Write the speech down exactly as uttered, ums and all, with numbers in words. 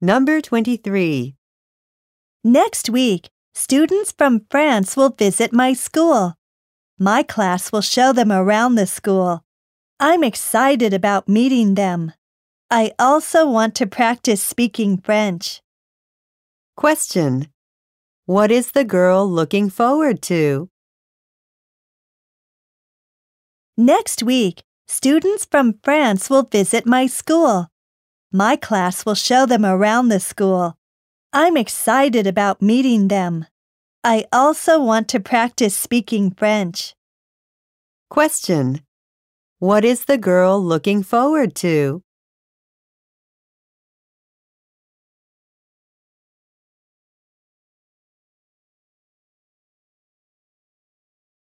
Number twenty-three. Next week, students from France will visit my school. My class will show them around the school. I'm excited about meeting them. I also want to practice speaking French. Question. What is the girl looking forward to? Next week, students from France will visit my school. My class will show them around the school. I'm excited about meeting them. I also want to practice speaking French. Question. What is the girl looking forward to?